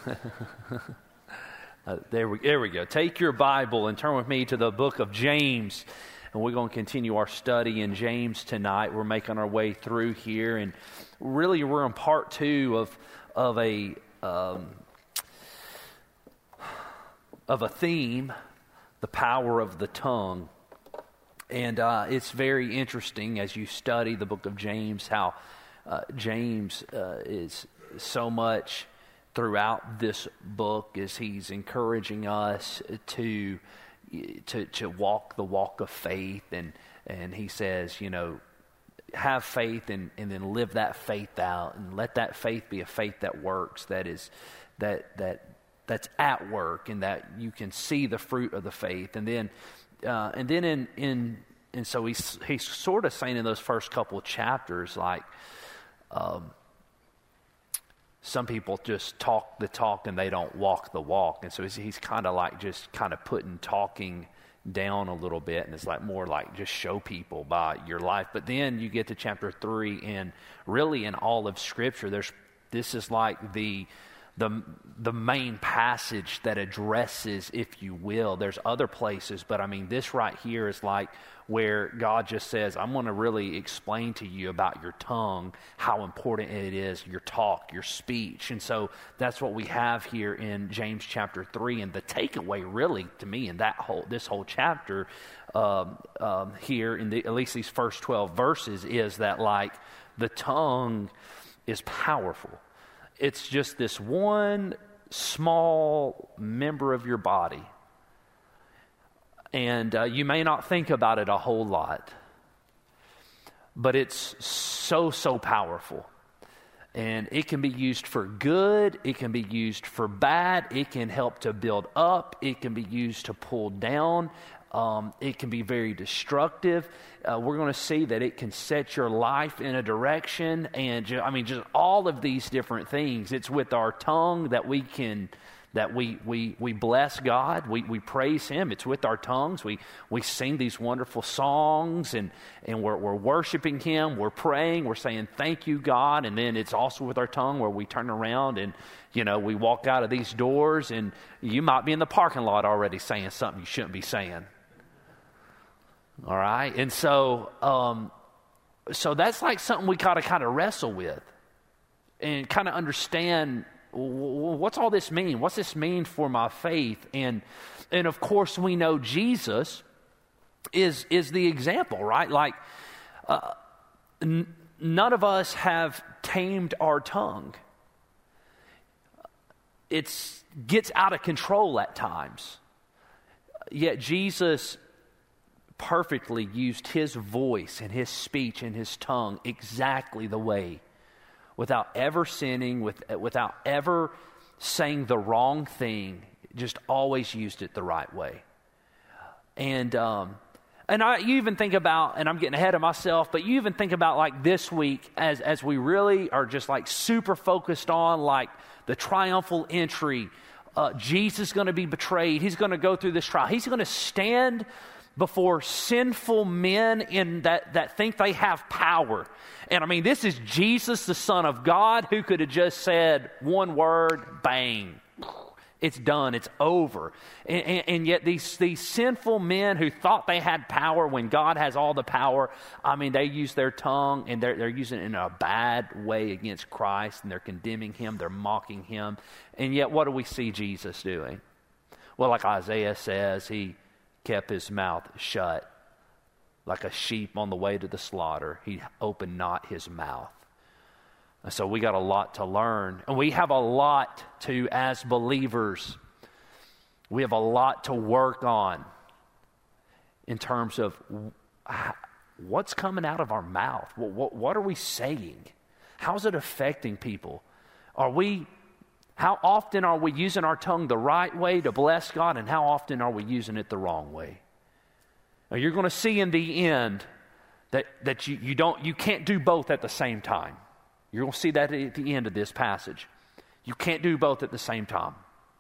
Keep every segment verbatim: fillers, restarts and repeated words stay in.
uh, there we there we go. Take your Bible and turn with me to the book of James, and we're going to continue our study in James tonight. We're making our way through here, and really we're in part two of of a um, of a theme, the power of the tongue. And uh, it's very interesting as you study the book of James, how uh, James uh, is so much throughout this book as he's encouraging us to to to walk the walk of faith, and and he says, you know, have faith and, and then live that faith out, and let that faith be a faith that works, that is that that that's at work, and that you can see the fruit of the faith. And then uh, and then in in and so he's he's sort of saying in those first couple of chapters, like um, some people just talk the talk and they don't walk the walk, and so he's, he's kind of like just kind of putting talking down a little bit, and it's like more like just show people by your life. But then you get to chapter three, and really in all of Scripture, there's this is like the the the main passage that addresses, if you will. There's other places, but I mean, this right here is like where God just says, I'm going to really explain to you about your tongue, how important it is, your talk, your speech. And so that's what we have here in James chapter three. And the takeaway really to me in that whole, this whole chapter um, um, here in the, at least these first twelve verses is that like the tongue is powerful. It's just this one small member of your body. And uh, you may not think about it a whole lot, but it's so, so powerful. And it can be used for good. It can be used for bad. It can help to build up. It can be used to pull down. Um, it can be very destructive. Uh, we're going to see that it can set your life in a direction. And ju- I mean, just all of these different things. It's with our tongue that we can... that we we we bless God, we we praise Him. It's with our tongues. We we sing these wonderful songs, and and we're we're worshiping Him. We're praying. We're saying thank you, God. And then it's also with our tongue where we turn around and, you know, we walk out of these doors, and you might be in the parking lot already saying something you shouldn't be saying. All right, and so um, so that's like something we gotta kind of wrestle with and kind of understand. What's all this mean? What's this mean for my faith? And and of course we know Jesus is is the example, right? Like uh, n- none of us have tamed our tongue. It gets out of control at times. Yet Jesus perfectly used His voice and His speech and His tongue exactly the way, without ever sinning, with, without ever saying the wrong thing, just always used it the right way. And um, and I, you even think about, and I'm getting ahead of myself, but you even think about like this week as as we really are just like super focused on like the triumphal entry. Uh, Jesus is going to be betrayed. He's going to go through this trial. He's going to stand before sinful men in that, that think they have power. And I mean, this is Jesus, the Son of God, who could have just said one word, bang, it's done, it's over. And, and, and yet these, these sinful men who thought they had power when God has all the power, I mean, they use their tongue, and they're, they're using it in a bad way against Christ, and they're condemning Him, they're mocking Him. And yet what do we see Jesus doing? Well, like Isaiah says, He kept His mouth shut. Like a sheep on the way to the slaughter, He opened not His mouth. And so we got a lot to learn. And we have a lot to, as believers, we have a lot to work on in terms of what's coming out of our mouth. What, what, what are we saying? How's it affecting people? Are we... How often are we using our tongue the right way to bless God, and how often are we using it the wrong way? Now, you're going to see in the end that, that you, you don't you can't do both at the same time. You're going to see that at the end of this passage. You can't do both at the same time.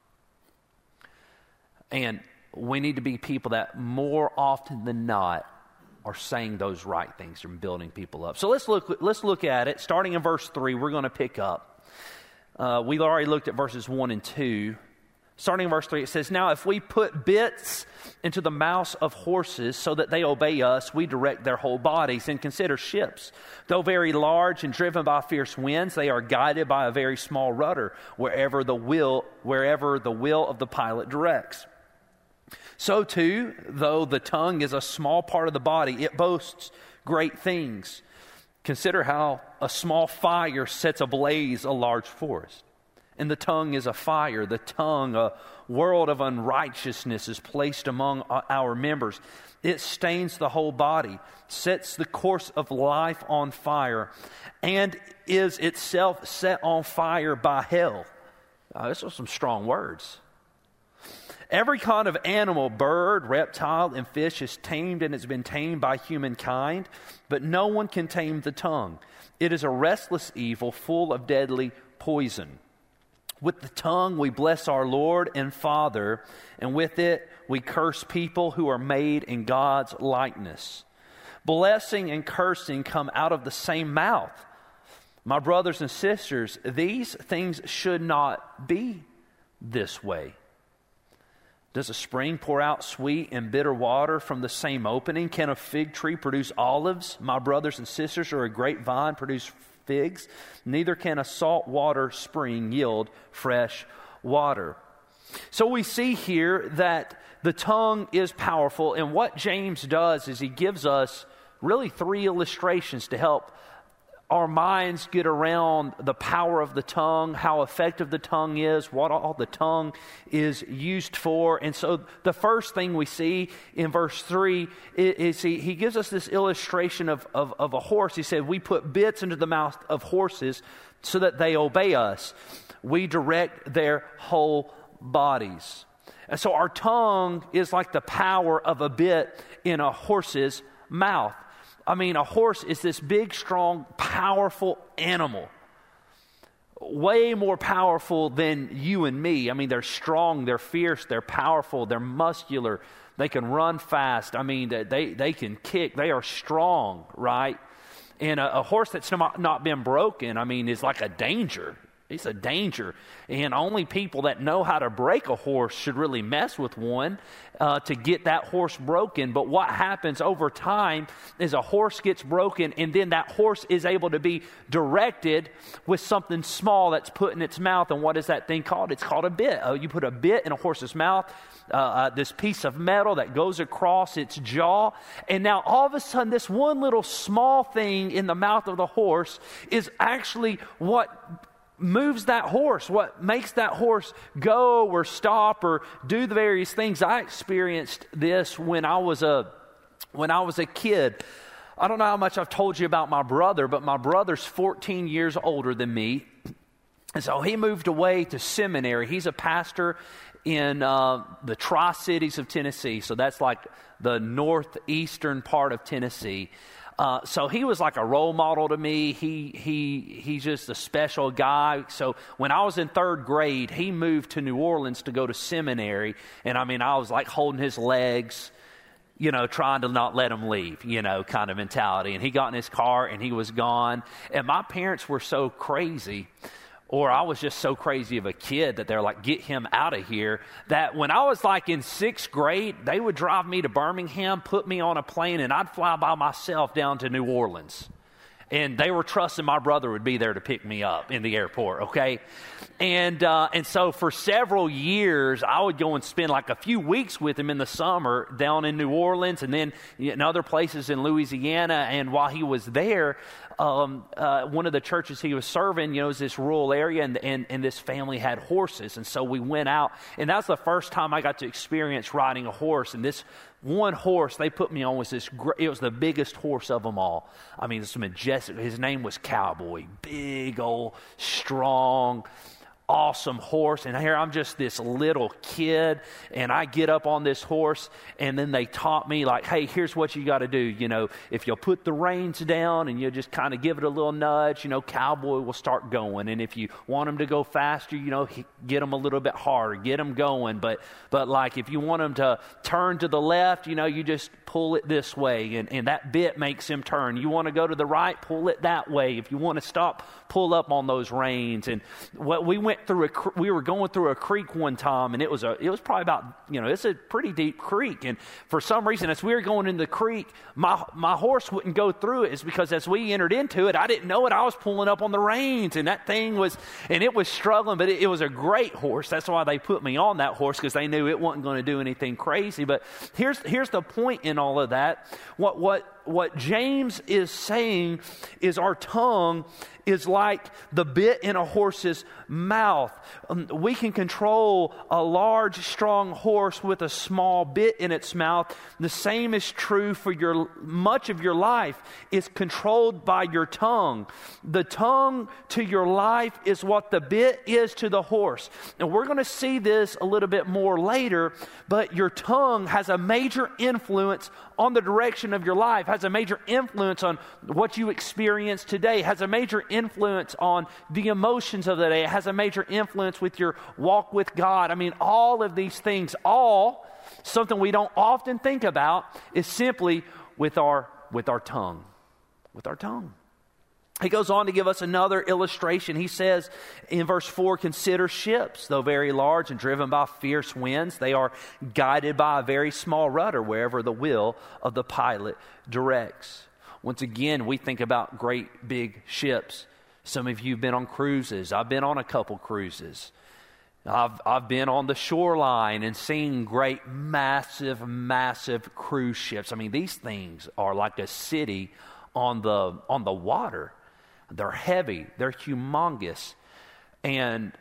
And we need to be people that more often than not are saying those right things and building people up. So let's look let's look at it. Starting in verse three, we're going to pick up. Uh, we've already looked at verses one and two. Starting in verse three, it says, "Now if we put bits into the mouths of horses so that they obey us, we direct their whole bodies. And consider ships. Though very large and driven by fierce winds, they are guided by a very small rudder wherever the will, wherever the will of the pilot directs. So too, though the tongue is a small part of the body, it boasts great things. Consider how a small fire sets ablaze a large forest. And the tongue is a fire. The tongue, a world of unrighteousness, is placed among our members. It stains the whole body, sets the course of life on fire, and is itself set on fire by hell." Uh, those are some strong words. "Every kind of animal, bird, reptile, and fish is tamed and has been tamed by humankind, but no one can tame the tongue. It is a restless evil full of deadly poison. With the tongue we bless our Lord and Father, and with it we curse people who are made in God's likeness. Blessing and cursing come out of the same mouth. My brothers and sisters, these things should not be this way. Does a spring pour out sweet and bitter water from the same opening? Can a fig tree produce olives? My brothers and sisters, or a grapevine produce figs? Neither can a salt water spring yield fresh water." So we see here that the tongue is powerful, and what James does is he gives us really three illustrations to help our minds get around the power of the tongue, how effective the tongue is, what all the tongue is used for. And so the first thing we see in verse three is, is he, he gives us this illustration of, of, of a horse. He said, we put bits into the mouth of horses so that they obey us. We direct their whole bodies. And so our tongue is like the power of a bit in a horse's mouth. I mean, a horse is this big, strong, powerful animal. Way more powerful than you and me. I mean, they're strong, they're fierce, they're powerful, they're muscular. They can run fast. I mean, they, they can kick. They are strong, right? And a, a horse that's not, not been broken, I mean, is like a danger. It's a danger. And only people that know how to break a horse should really mess with one uh, to get that horse broken. But what happens over time is a horse gets broken, and then that horse is able to be directed with something small that's put in its mouth. And what is that thing called? It's called a bit. Uh, you put a bit in a horse's mouth, uh, uh, this piece of metal that goes across its jaw. And now all of a sudden, this one little small thing in the mouth of the horse is actually what moves that horse, what makes that horse go or stop or do the various things. I experienced this when I was a when I was a kid. I don't know how much I've told you about my brother, but my brother's fourteen years older than me. And so he moved away to seminary. He's a pastor in uh, the Tri-Cities of Tennessee. So that's like the northeastern part of Tennessee. Uh, so he was like a role model to me. He he he's just a special guy. So when I was in third grade, he moved to New Orleans to go to seminary. And I mean, I was like holding his legs, you know, trying to not let him leave, you know, kind of mentality. And he got in his car and he was gone. And my parents were so crazy, or I was just so crazy of a kid that they're like, get him out of here, that when I was like in sixth grade, they would drive me to Birmingham, put me on a plane, and I'd fly by myself down to New Orleans. And they were trusting my brother would be there to pick me up in the airport, okay? And uh, and so for several years, I would go and spend like a few weeks with him in the summer down in New Orleans and then in other places in Louisiana. And while he was there, um, uh, one of the churches he was serving, you know, was this rural area, and, and, and this family had horses. And so we went out, and that was the first time I got to experience riding a horse. And this one horse they put me on was this, it was the biggest horse of them all. I mean, it's majestic. His name was Cowboy. Big old, strong, awesome horse, and here I'm just this little kid, and I get up on this horse, and then they taught me, like, hey, here's what you got to do. You know, if you'll put the reins down and you just kind of give it a little nudge, you know, Cowboy will start going. And if you want him to go faster, you know, get him a little bit harder, get him going. But, but like, if you want him to turn to the left, you know, you just pull it this way, and, and that bit makes him turn. You want to go to the right, pull it that way. If you want to stop, pull up on those reins. And what we went through, a, we were going through a creek one time, and it was a, it was probably about, you know, it's a pretty deep creek. And for some reason, as we were going into the creek, my my horse wouldn't go through it. It's because as we entered into it, I didn't know it. I was pulling up on the reins, and that thing was, and it was struggling. But it, it was a great horse. That's why they put me on that horse, because they knew it wasn't going to do anything crazy. But here's here's the point in all of that. What what what James is saying is our tongue is like the bit in a horse's mouth. Um, we can control a large, strong horse with a small bit in its mouth. The same is true for your much of your life is controlled by your tongue. The tongue to your life is what the bit is to the horse. And we're going to see this a little bit more later, but your tongue has a major influence on the direction of your life, has a major influence on what you experience today, has a major influence on the emotions of the day, it has a major influence with your walk with God. I mean, all of these things, all something we don't often think about, is simply with our with our tongue. With our tongue. He goes on to give us another illustration. He says in verse four, consider ships, though very large and driven by fierce winds, they are guided by a very small rudder wherever the will of the pilot directs. Once again, we think about great big ships. Some of you have been on cruises. I've been on a couple cruises. I've I've been on the shoreline and seen great, massive, massive cruise ships. I mean, these things are like a city on the on the water. They're heavy. They're humongous. And,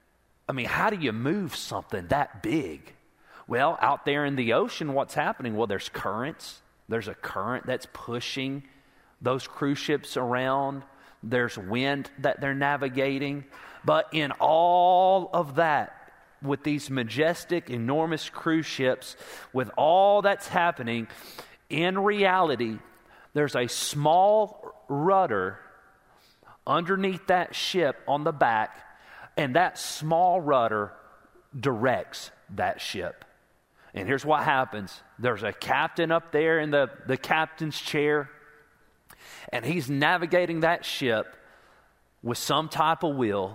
I mean, how do you move something that big? Well, out there in the ocean, what's happening? Well, there's currents. There's a current that's pushing those cruise ships around. There's wind that they're navigating. But in all of that, with these majestic, enormous cruise ships, with all that's happening, in reality, there's a small rudder underneath that ship on the back, and that small rudder directs that ship. And here's what happens. There's a captain up there in the, the captain's chair, and he's navigating that ship with some type of wheel,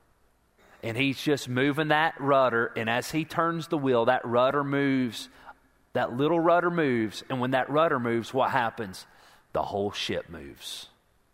and he's just moving that rudder, and as he turns the wheel, that rudder moves, that little rudder moves, and when that rudder moves, what happens? The whole ship moves.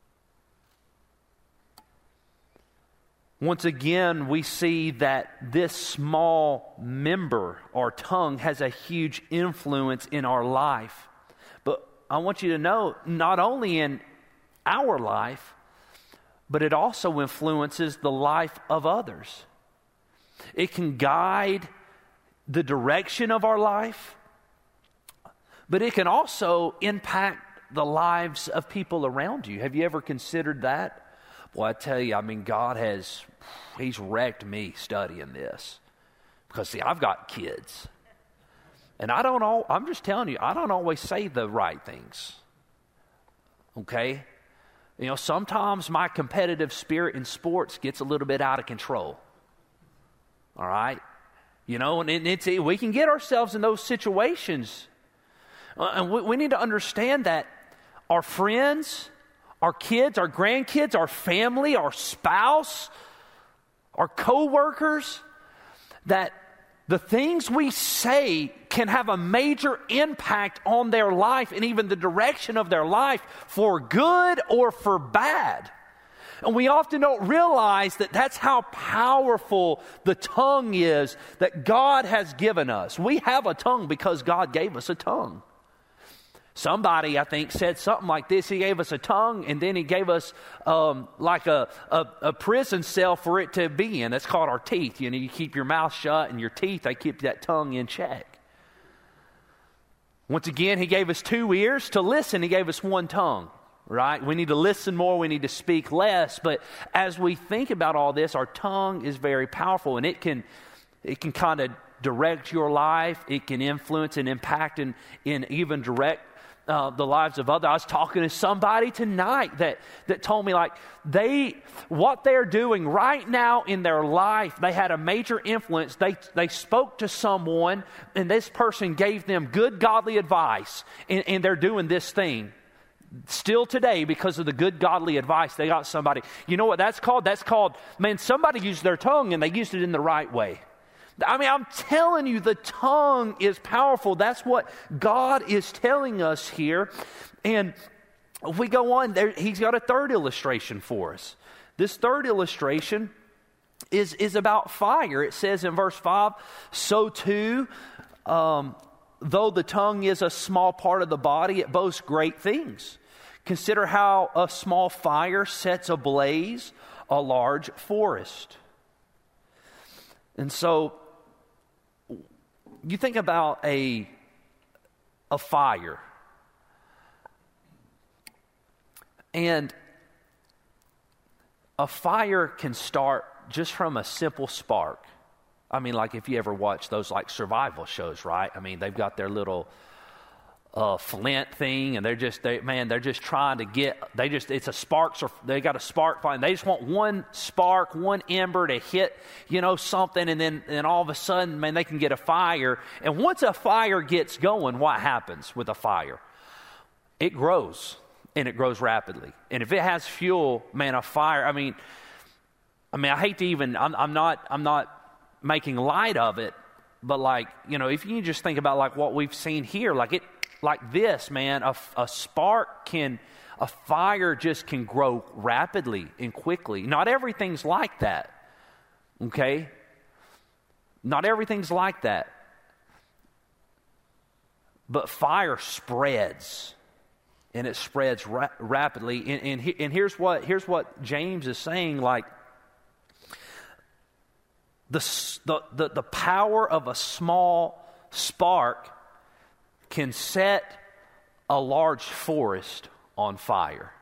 Once again, we see that this small member, our tongue, has a huge influence in our life. But I want you to know, not only in our life, but it also influences the life of others. It can guide the direction of our life, but it can also impact the lives of people around you. Have you ever considered that? Well, I tell you, I mean, God has, He's wrecked me studying this. Because, see, I've got kids. And I don't all, I'm just telling you, I don't always say the right things. Okay? You know, sometimes my competitive spirit in sports gets a little bit out of control. All right? You know, and it's, we can get ourselves in those situations. Uh, and we, we need to understand that our friends, our kids, our grandkids, our family, our spouse, our co-workers, that the things we say can have a major impact on their life and even the direction of their life for good or for bad. And we often don't realize that that's how powerful the tongue is that God has given us. We have a tongue because God gave us a tongue. Somebody, I think, said something like this. He gave us a tongue, and then he gave us um, like a, a, a prison cell for it to be in. That's called our teeth. You know, you keep your mouth shut, and your teeth, they keep that tongue in check. Once again, he gave us two ears to listen. He gave us one tongue. right? We need to listen more. We need to speak less. But as we think about all this, our tongue is very powerful, and it can it can kind of direct your life. It can influence and impact and, and even direct uh, the lives of others. I was talking to somebody tonight that, that told me, like, they, what they're doing right now in their life, they had a major influence. They, they spoke to someone, and this person gave them good, godly advice, and, and they're doing this thing. Still today, because of the good godly advice, they got somebody. You know what that's called? That's called, man, somebody used their tongue and they used it in the right way. I mean, I'm telling you, the tongue is powerful. That's what God is telling us here. And if we go on, there, he's got a third illustration for us. This third illustration is, is about fire. It says in verse five, so too, um, though the tongue is a small part of the body, it boasts great things. Consider how a small fire sets ablaze a large forest. And so, you think about a, a fire. And a fire can start just from a simple spark. I mean, like if you ever watch those like survival shows, right? I mean, they've got their little uh, flint thing, and they're just, they, man, they're just trying to get, they just, it's a spark, or they got a spark fire, and they just want one spark, one ember to hit, you know, something, and then and all of a sudden, man, they can get a fire. And once a fire gets going, what happens with a fire? It grows, and it grows rapidly. And if it has fuel, man, a fire, I mean, I mean, I hate to even, I'm, I'm not, I'm not making light of it, but like, you know, if you just think about like what we've seen here, like it, like this, man, a, a spark can, a fire just can grow rapidly and quickly. Not everything's like that, okay? Not everything's like that. But fire spreads, and it spreads ra- rapidly. And, and, he, and here's what here's what James is saying, like, the, the, the, the power of a small spark can set a large forest on fire.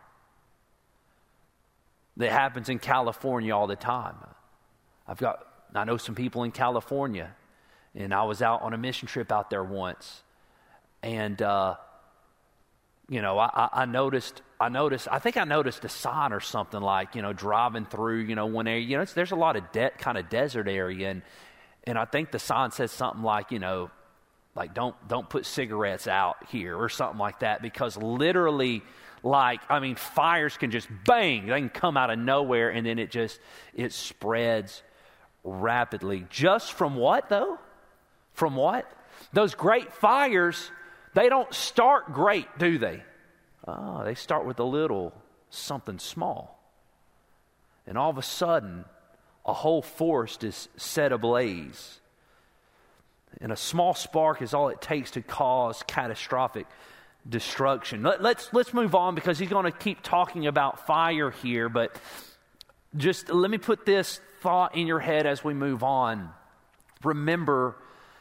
That happens in California all the time. I've got, I know some people in California, and I was out on a mission trip out there once, and uh, you know, I, I noticed, I noticed, I think I noticed a sign or something like, you know, driving through, you know, one area, you know, it's, there's a lot of de- kind of desert area, and and I think the sign says something like, you know, like don't don't put cigarettes out here or something like that, because literally, like, I mean, fires can just bang, they can come out of nowhere, and then it just, it spreads rapidly. Just from what, though? From what? Those great fires, they don't start great, do they? Oh, they start with a little something small. And all of a sudden, a whole forest is set ablaze. And a small spark is all it takes to cause catastrophic destruction. Let, let's let's move on, because he's going to keep talking about fire here. But just let me put this thought in your head as we move on. Remember,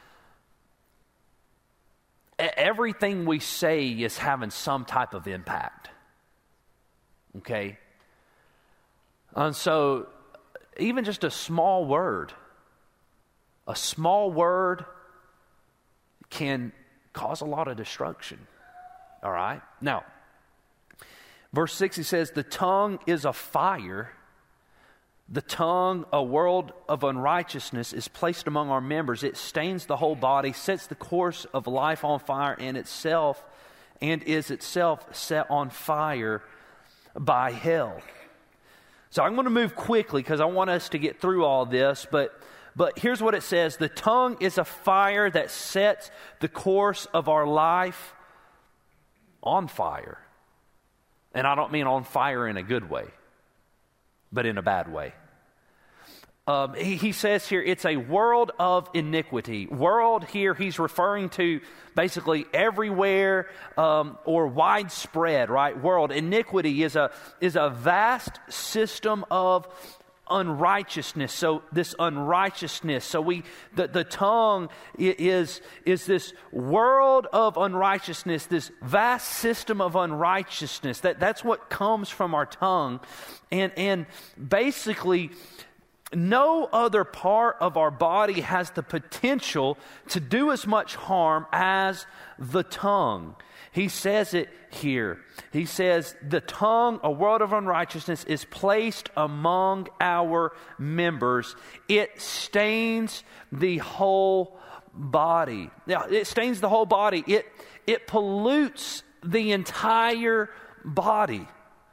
everything we say is having some type of impact. Okay? And so, even just a small word, a small word can cause a lot of destruction. All right? Now, verse six, he says, the tongue is a fire. The tongue, a world of unrighteousness, is placed among our members. It stains the whole body, sets the course of life on fire in itself, and is itself set on fire by hell. So I'm going to move quickly because I want us to get through all this, but but here's what it says. The tongue is a fire that sets the course of our life on fire. And I don't mean on fire in a good way, but in a bad way. Um, he, he says here, it's a world of iniquity. World here, he's referring to basically everywhere um, or widespread, right? World. Iniquity is a is a vast system of unrighteousness. So this unrighteousness. So we the, the tongue is, is this world of unrighteousness, this vast system of unrighteousness. That, that's what comes from our tongue. And, and basically, no other part of our body has the potential to do as much harm as the tongue. He says it here. He says, the tongue, a world of unrighteousness, is placed among our members. It stains the whole body. Now, it stains the whole body. It, it pollutes the entire body.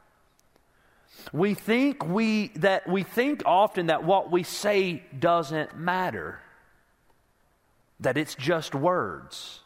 We think we that we think often that what we say doesn't matter, that it's just words.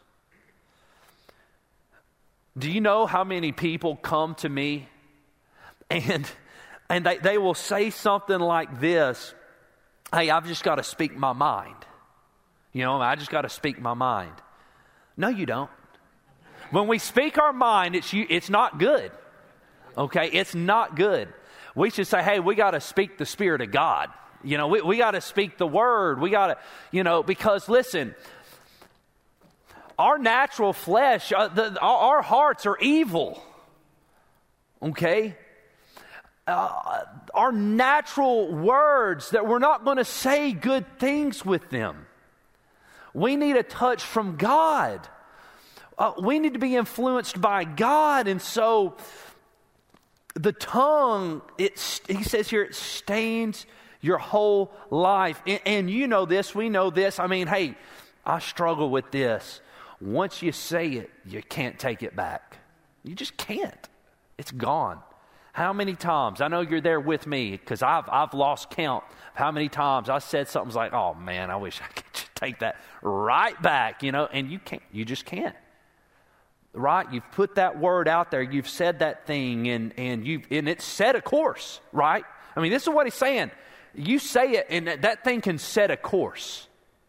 Do you know how many people come to me and and they, they will say something like this, hey, I've just got to speak my mind. You know, I just got to speak my mind. No, you don't. When we speak our mind, it's you, it's not good. Okay, it's not good. We should say, hey, we got to speak the Spirit of God. You know, we, we got to speak the Word. We got to, you know, because listen, our natural flesh, uh, the, our, our hearts are evil. Okay? Uh, our natural words, that we're not going to say good things with them. We need a touch from God. Uh, we need to be influenced by God. And so the tongue, it, he says here, it stains your whole life. And, and you know this, we know this. I mean, hey, I struggle with this. Once you say it, you can't take it back. You just can't. It's gone. How many times, I know you're there with me, because I've, I've lost count of how many times I said something like, oh man, I wish I could just take that right back, you know, and you can't, you just can't. Right? You've put that word out there. You've said that thing, and and you and it's set a course. Right? I mean, this is what he's saying. You say it, and that, that thing can set a course.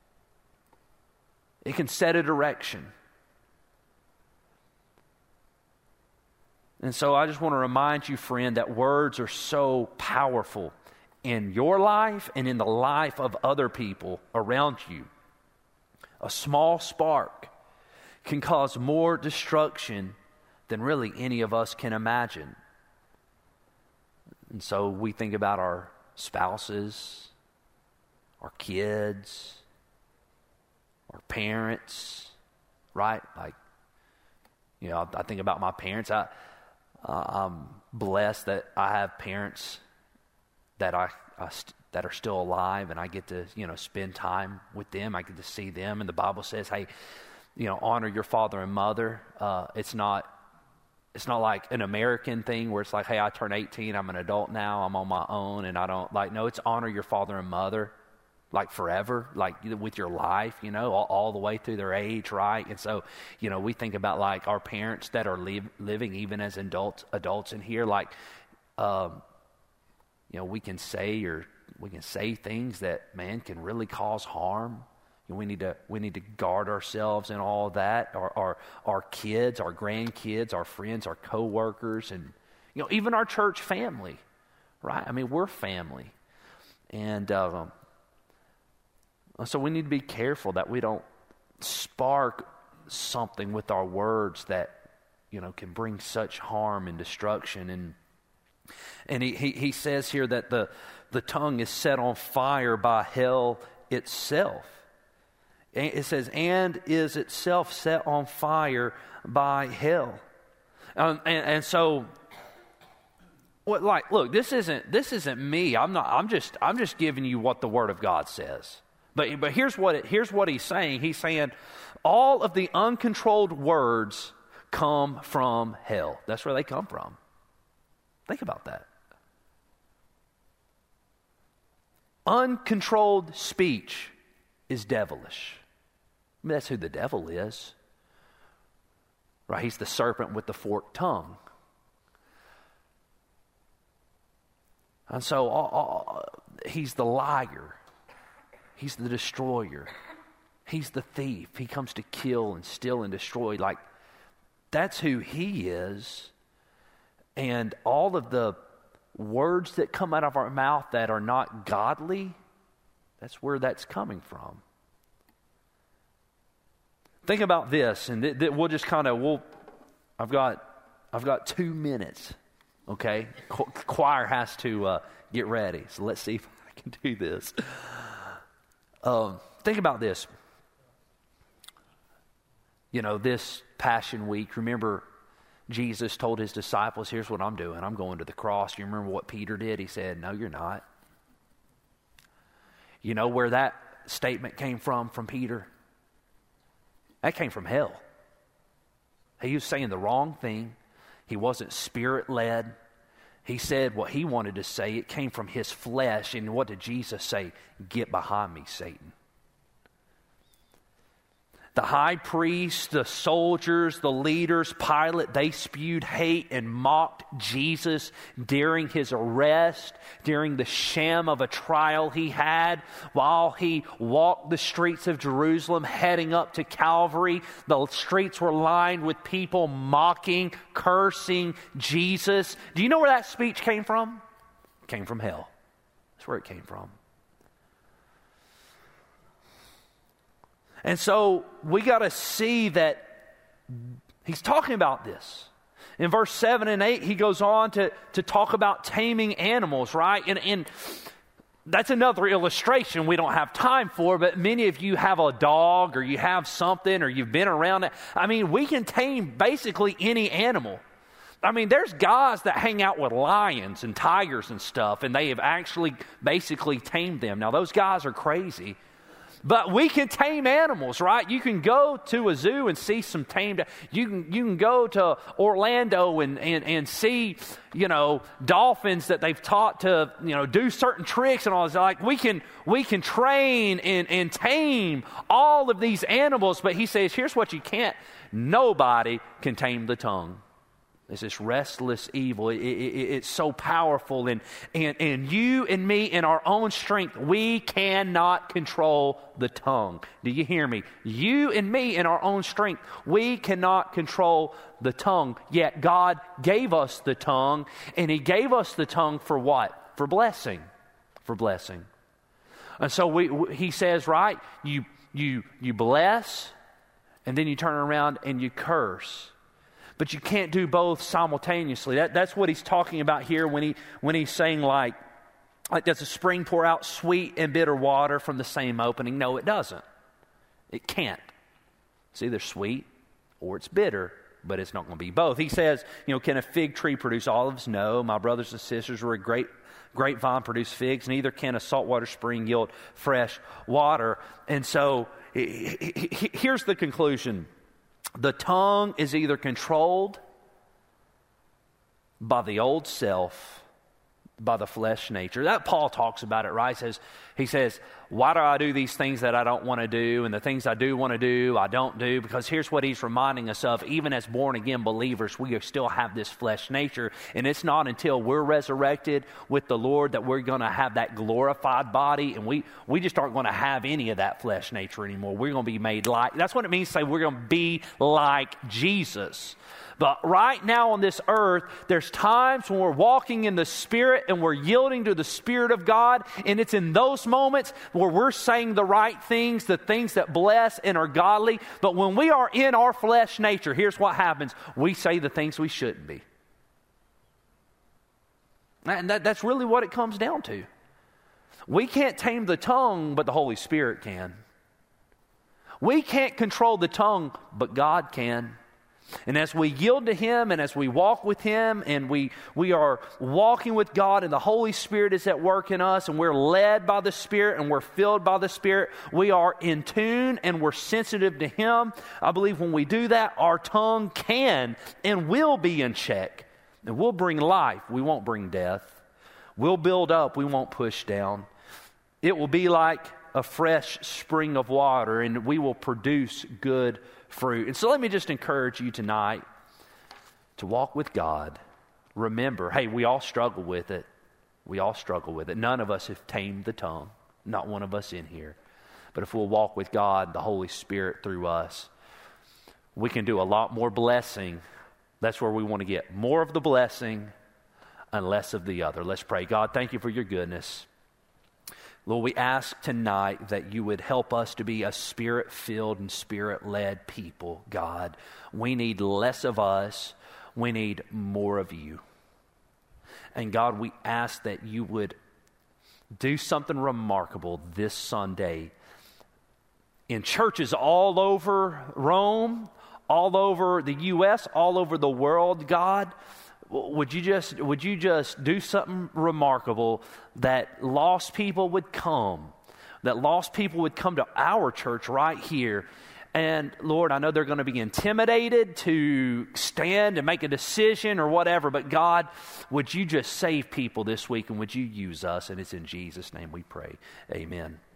It can set a direction. And so, I just want to remind you, friend, that words are so powerful in your life and in the life of other people around you. A small spark can cause more destruction than really any of us can imagine. And so we think about our spouses, our kids, our parents, right? Like, you know, I, I think about my parents. I, uh, I'm blessed that I have parents that I, I st- that are still alive, and I get to, you know, spend time with them. I get to see them, and the Bible says, hey, you know, honor your father and mother. Uh, it's not, it's not like an American thing where it's like, hey, I turn eighteen, I'm an adult now, I'm on my own, and I don't like. No, it's honor your father and mother, like forever, like with your life, you know, all, all the way through their age, right? And so, you know, we think about like our parents that are live, living even as adults, adults in here, like, um, you know, we can say or we can say things that, man, can really cause harm. We need to we need to guard ourselves in all of that. Our, our our kids, our grandkids, our friends, our coworkers, and you know even our church family, right? I mean, we're family, and um, so we need to be careful that we don't spark something with our words that you know can bring such harm and destruction. And and he he, he says here that the the tongue is set on fire by hell itself. It says, and is itself set on fire by hell. Um, and, and so, what? Like, look, this isn't this isn't me. I'm not. I'm just. I'm just giving you what the Word of God says. But but here's what it, here's what he's saying. He's saying, all of the uncontrolled words come from hell. That's where they come from. Think about that. Uncontrolled speech is devilish. I mean, that's who the devil is. Right? He's the serpent with the forked tongue. And so all, all, he's the liar. He's the destroyer. He's the thief. He comes to kill and steal and destroy. Like, that's who he is. And all of the words that come out of our mouth that are not godly, that's where that's coming from. Think about this, and th- th- we'll just kind of, we'll, I've got, I've got two minutes, okay? Qu- choir has to uh, get ready, so let's see if I can do this. Um, think about this. You know, this Passion Week, remember Jesus told his disciples, here's what I'm doing. I'm going to the cross. You remember what Peter did? He said, no, you're not. You know where that statement came from, from Peter? That came from hell. He was saying the wrong thing. He wasn't Spirit-led. He said what he wanted to say. It came from his flesh. And what did Jesus say? Get behind me, Satan. The high priest, the soldiers, the leaders, Pilate, they spewed hate and mocked Jesus during his arrest, during the sham of a trial he had, while he walked the streets of Jerusalem heading up to Calvary. The streets were lined with people mocking, cursing Jesus. Do you know where that speech came from? It came from hell. That's where it came from. And so we got to see that he's talking about this. In verse seven and eight, he goes on to, to talk about taming animals, right? And, and that's another illustration we don't have time for, but many of you have a dog or you have something or you've been around it. I mean, we can tame basically any animal. I mean, there's guys that hang out with lions and tigers and stuff, and they have actually basically tamed them. Now, those guys are crazy. But we can tame animals, right? You can go to a zoo and see some tamed. You can you can go to Orlando and, and, and see, you know, dolphins that they've taught to, you know, do certain tricks and all this. Like we can we can train and, and tame all of these animals. But he says, here's what you can't. Nobody can tame the tongue. It's this restless evil. It, it, it, it's so powerful. And, and, and you and me, in our own strength, we cannot control the tongue. Do you hear me? You and me, in our own strength, we cannot control the tongue. Yet God gave us the tongue. And He gave us the tongue for what? For blessing. For blessing. And so we, we, He says, right, you, you, you bless, and then you turn around and you curse. But you can't do both simultaneously. That, that's what he's talking about here when he when he's saying like, like, does a spring pour out sweet and bitter water from the same opening? No, it doesn't. It can't. It's either sweet or it's bitter, but it's not going to be both. He says, you know, can a fig tree produce olives? No. My brothers and sisters, were a great grapevine produce figs. Neither can a saltwater spring yield fresh water. And so here's the conclusion. The tongue is either controlled by the old self, by the flesh nature. That Paul talks about it, right? He says, he says, why do I do these things that I don't want to do? And the things I do want to do, I don't do. Because here's what he's reminding us of. Even as born-again believers, we still have this flesh nature. And it's not until we're resurrected with the Lord that we're going to have that glorified body. And we, we just aren't going to have any of that flesh nature anymore. We're going to be made like, that's what it means to say we're going to be like Jesus. But right now on this earth, there's times when we're walking in the Spirit and we're yielding to the Spirit of God. And it's in those moments where we're saying the right things, the things that bless and are godly. But when we are in our flesh nature, here's what happens. We say the things we shouldn't be. And that, that's really what it comes down to. We can't tame the tongue, but the Holy Spirit can. We can't control the tongue, but God can. And as we yield to Him and as we walk with Him and we, we are walking with God and the Holy Spirit is at work in us and we're led by the Spirit and we're filled by the Spirit, we are in tune and we're sensitive to Him. I believe when we do that, our tongue can and will be in check. And we'll bring life. We won't bring death. We'll build up. We won't push down. It will be like a fresh spring of water and we will produce good fruit. And so let me just encourage you tonight to walk with God. Remember, hey, we all struggle with it. We all struggle with it. None of us have tamed the tongue. Not one of us in here. But if we'll walk with God, the Holy Spirit through us, we can do a lot more blessing. That's where we want to get. More of the blessing and less of the other. Let's pray. God, thank you for your goodness. Lord, we ask tonight that you would help us to be a Spirit-filled and Spirit-led people, God. We need less of us. We need more of you. And God, we ask that you would do something remarkable this Sunday in churches all over Rome, all over the U S, all over the world, God. Would you just would you just do something remarkable that lost people would come, that lost people would come to our church right here. And Lord, I know they're going to be intimidated to stand and make a decision or whatever, but God, would you just save people this week, and would you use us? And it's in Jesus' name we pray. Amen.